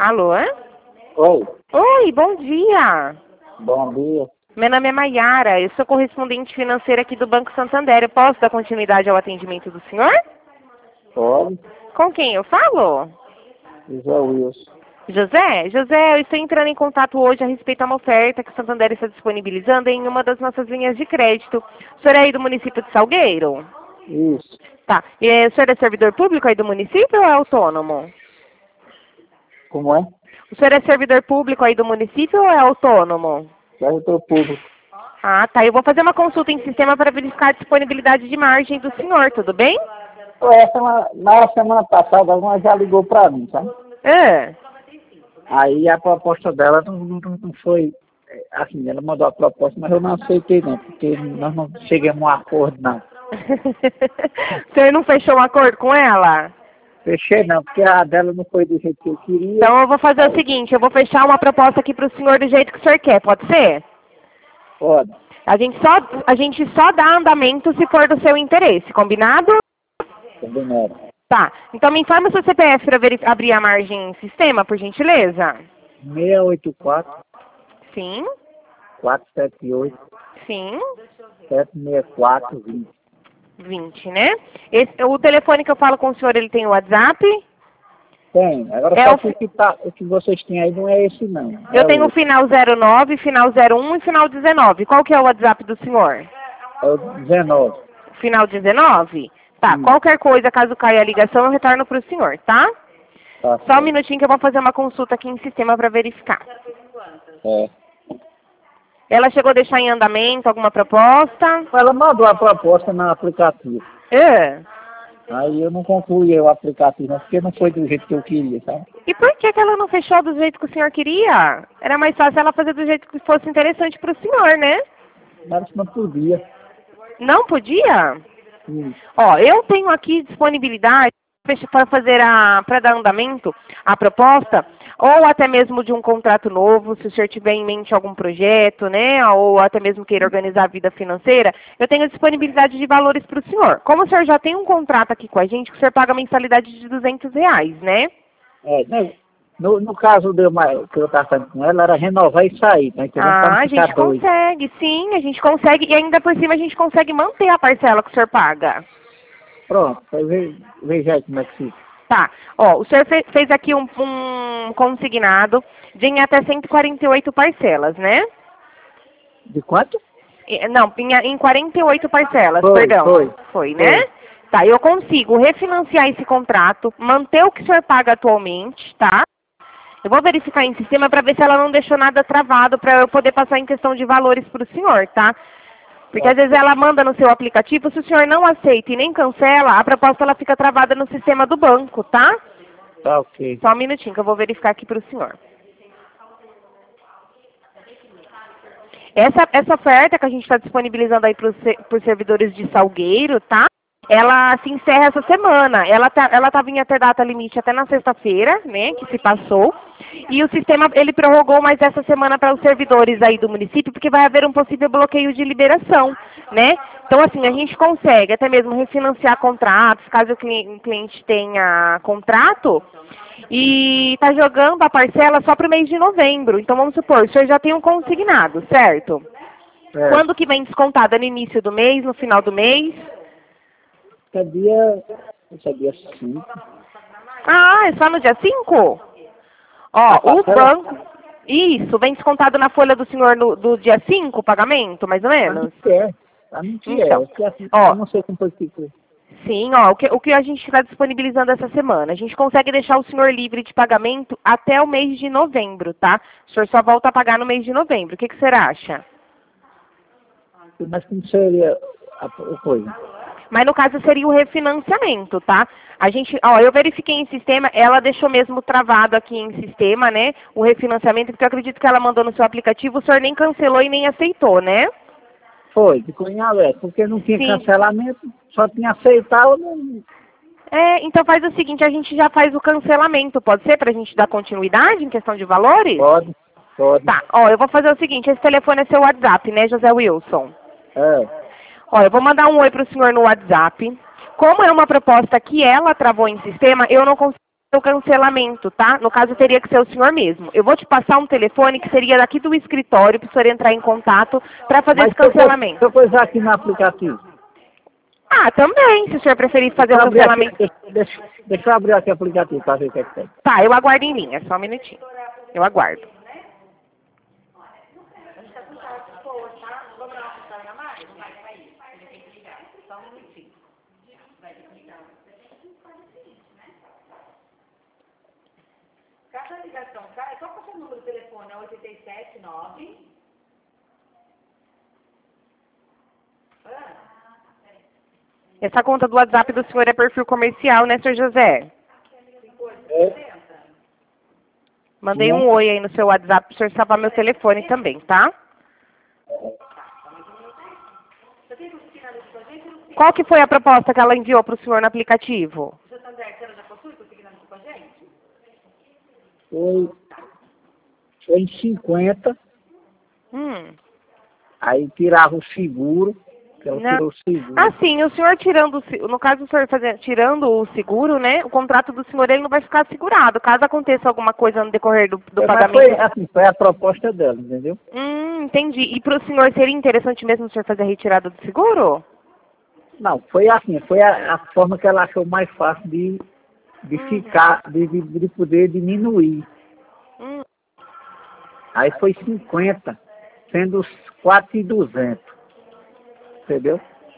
Alô? Oi, Oi, bom dia. bom dia. Meu nome é Maiara, eu sou correspondente financeira aqui do Banco Santander. Eu posso dar continuidade ao atendimento do senhor? Pode? Com quem eu falo? José Wilson. José, eu estou entrando em contato hoje a respeito a uma oferta que o Santander está disponibilizando em uma das nossas linhas de crédito. O senhor é aí do município de Salgueiro? Isso. Tá. E o senhor é servidor público aí do município ou é autônomo? Como é? O senhor é servidor público aí do município ou é autônomo? Servidor público. Ah, tá. Eu vou fazer uma consulta em sistema para verificar a disponibilidade de margem do senhor, tudo bem? Na semana passada, uma já ligou pra mim, sabe? É. Aí a proposta dela não foi assim, ela mandou a proposta, mas eu não aceitei não, porque nós não chegamos a um acordo não. O senhor não fechou um acordo com ela? Fechei não, porque a dela não foi do jeito que eu queria. Então eu vou fazer o seguinte, eu vou fechar uma proposta aqui para o senhor do jeito que o senhor quer, pode ser? Pode. A gente só dá andamento se for do seu interesse, combinado? Combinado. Tá. Então me informa o seu CPF para abrir a margem em sistema, por gentileza. 684 Sim, 478 sim. 764 20. 20, né? O telefone que eu falo com o senhor, ele tem o WhatsApp? Tem. Agora É só o que o que vocês têm aí não é esse não. Eu É tenho o outro. final 09, final 01 e final 19. Qual que é o WhatsApp do senhor? É o 19. Final 19? Tá, Sim. qualquer coisa, caso caia a ligação, eu retorno para o senhor, tá? Tá Só um certo. minutinho que eu vou fazer uma consulta aqui em sistema para verificar. É. Ela chegou a deixar em andamento alguma proposta? Ela mandou a proposta no aplicativo. É. Aí eu não concluí o aplicativo, não, porque não foi do jeito que eu queria, sabe? E por que ela não fechou do jeito que o senhor queria? Era mais fácil ela fazer do jeito que fosse interessante para o senhor, né? Mas não podia. Não podia? Sim. Ó, eu tenho aqui disponibilidade para para dar andamento à proposta, ou até mesmo de um contrato novo, se o senhor tiver em mente algum projeto, né, ou até mesmo queira organizar a vida financeira, eu tenho disponibilidade de valores para o senhor. Como o senhor já tem um contrato aqui com a gente, o senhor paga mensalidade de R$ 200, né? É, né? No caso que eu estava falando com ela, era renovar e sair, tá entendendo? Pra não Ah, a ficar gente doido. consegue, sim, a gente consegue, e ainda por cima a gente consegue manter a parcela que o senhor paga. Pronto, aí veja aí como é que fica. Tá. Ó, o senhor fez aqui um consignado de em até 148 parcelas, né? De quanto? Não, em 48 parcelas, Foi, perdão. Foi, né? foi. Tá, eu consigo refinanciar esse contrato, manter o que o senhor paga atualmente, tá? Eu vou verificar em sistema para ver se ela não deixou nada travado para eu poder passar em questão de valores para o senhor, tá? Porque às vezes ela manda no seu aplicativo, se o senhor não aceita e nem cancela, a proposta ela fica travada no sistema do banco, tá? Tá ok. Só um minutinho que eu vou verificar aqui para o senhor. Essa oferta que a gente está disponibilizando aí para os servidores de Salgueiro, tá? Ela se encerra essa semana. Ela estava em até data limite até na sexta-feira, né, que se passou. E o sistema, ele prorrogou mais essa semana para os servidores aí do município, porque vai haver um possível bloqueio de liberação, né? Então, assim, a gente consegue até mesmo refinanciar contratos, caso o cliente tenha contrato, e está jogando a parcela só para o mês de novembro. Então, vamos supor, o senhor já tem um consignado, certo? É. Quando que vem descontado? É no início do mês, no final do mês? Esse é dia 5. Ah, é só no dia 5? Ó, o banco... Isso, vem descontado na folha do senhor do dia 5, o pagamento, mais ou menos? Tá não Então, porque assim, ó. eu não sei como foi que ficou. Sim, ó, o que a gente está disponibilizando essa semana? A gente consegue deixar o senhor livre de pagamento até o mês de novembro, tá? O senhor só volta a pagar no mês de novembro. O que o senhor acha? Mas como seria a coisa? Mas no caso seria o refinanciamento, tá? A gente, ó, eu verifiquei em sistema, ela deixou mesmo travado aqui em sistema, né? O refinanciamento, porque eu acredito que ela mandou no seu aplicativo, o senhor nem cancelou e nem aceitou, né? Foi, ficou em alerta, porque não tinha Sim. cancelamento, só tinha aceitar ou não. Então faz o seguinte, a gente já faz o cancelamento, pode ser? Pra gente dar continuidade em questão de valores? Pode. Tá, ó, eu vou fazer o seguinte, esse telefone é seu WhatsApp, né, José Wilson? É. Ó, eu vou mandar um oi pro senhor no WhatsApp. Como é uma proposta que ela travou em sistema, eu não consigo o cancelamento, tá? No caso, teria que ser o senhor mesmo. Eu vou te passar um telefone que seria daqui do escritório para o senhor entrar em contato para fazer Mas esse cancelamento. se eu coisar aqui no aplicativo. Ah, também, se o senhor preferir fazer o cancelamento. Deixa eu abrir aqui o aplicativo para ver o que é que tem. Tá, eu aguardo em linha, só um minutinho. Eu aguardo. Cada ligação, qual que é o seu número de telefone? É 879? Essa conta do WhatsApp do senhor é perfil comercial, né, senhor José? É. Mandei um oi aí no seu WhatsApp para o senhor salvar meu telefone também, tá? Qual que foi a proposta que ela enviou para o senhor no aplicativo? Foi em 50, aí tirava o seguro, que ela tirou o seguro. Ah, sim, o senhor tirando, no caso o senhor tirando o seguro, né, o contrato do senhor ele não vai ficar segurado, caso aconteça alguma coisa no decorrer do pagamento. Foi a proposta dela, entendeu? Entendi. E para o senhor seria interessante mesmo o senhor fazer a retirada do seguro? Não, foi assim, foi a forma que ela achou mais fácil de ficar, de poder diminuir. Aí foi 50, sendo os 4.200. Entendeu?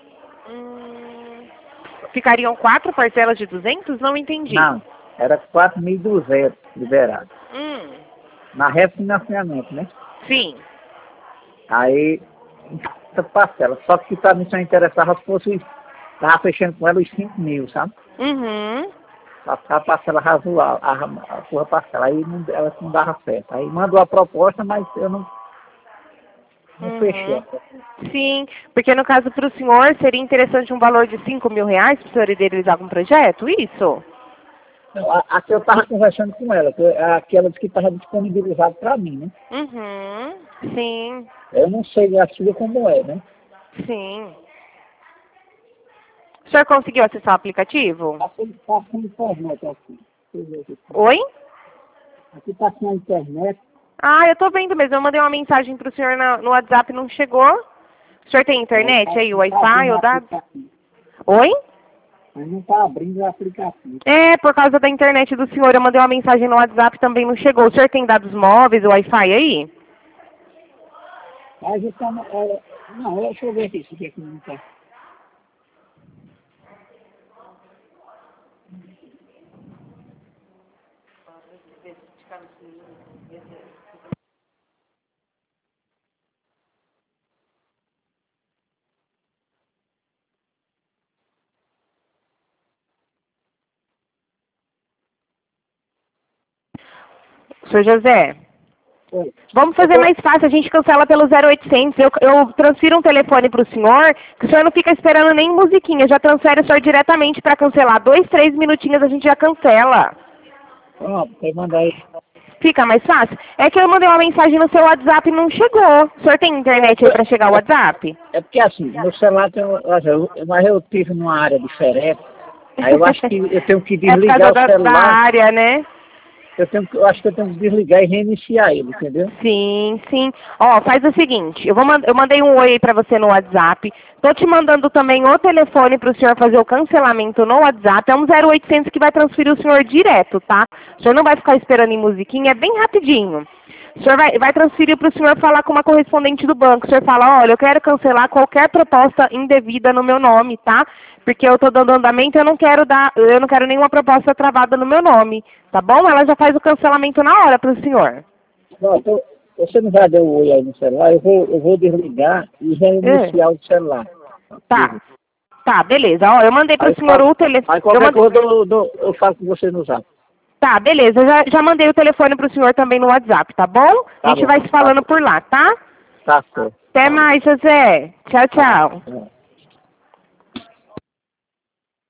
Ficariam 4 parcelas de 200? Não entendi. Não, era 4.200 liberado. Na refinanciamento, né? Sim. Aí, essa parcela. Só que para mim só interessava se fosse, estava fechando com ela os 5.000, sabe? Para ficar a parcela razoável, a sua parcela. Aí ela não dava certo. Aí mandou a proposta, mas eu não fechei. Sim, porque no caso para o senhor seria interessante um valor de 5.000 reais para o senhor idealizar algum projeto, isso? Não, aqui eu estava conversando com ela, aquela que estava disponibilizada para mim, né? Sim. Eu não sei a sua como é, né? Sim. O senhor conseguiu acessar o aplicativo? Está sem internet aqui. Oi? Aqui está sem a internet. Ah, eu tô vendo mesmo. Eu mandei uma mensagem pro senhor no WhatsApp e não chegou. O senhor tem internet aí, Wi-Fi ou dados? Oi? Mas não está abrindo o aplicativo. É, por causa da internet do senhor. Eu mandei uma mensagem no WhatsApp também não chegou. O senhor tem dados móveis, Wi-Fi aí? Mas está... não, deixa eu ver aqui se aqui não está. Senhor José, Oi. vamos fazer mais fácil, a gente cancela pelo 0800. Eu transfiro um telefone para o senhor, que o senhor não fica esperando nem musiquinha, já transfere o senhor diretamente para cancelar. 2, 3 minutinhos a gente já cancela. Pronto, você manda aí. Fica mais fácil? É que eu mandei uma mensagem no seu WhatsApp e não chegou. O senhor tem internet aí para chegar o WhatsApp? É porque assim, meu celular tem, mas eu tive numa área diferente, aí eu acho que eu tenho que desligar é por causa o celular. Da área, né? Eu acho que eu tenho que desligar e reiniciar ele, entendeu? Sim, sim. Ó, faz o seguinte, eu mandei um oi aí pra você no WhatsApp. Tô te mandando também o telefone pro senhor fazer o cancelamento no WhatsApp. É um 0800 que vai transferir o senhor direto, tá? O senhor não vai ficar esperando em musiquinha, é bem rapidinho. O senhor vai transferir para o senhor falar com uma correspondente do banco. O senhor fala, olha, eu quero cancelar qualquer proposta indevida no meu nome, tá? Porque eu estou dando andamento e eu não quero nenhuma proposta travada no meu nome, tá bom? Ela já faz o cancelamento na hora para o senhor. Não, então, você não vai dar o oi aí no celular, eu vou desligar e reiniciar o celular. Tá. Tá, beleza. Ó, eu mandei para o senhor o telefone. Aí qualquer coisa eu falo com você no zap. Tá, beleza. Já mandei o telefone para o senhor também no WhatsApp, tá bom? A gente vai se falando por lá, tá? Tá certo. Até mais, José. Tchau, tchau.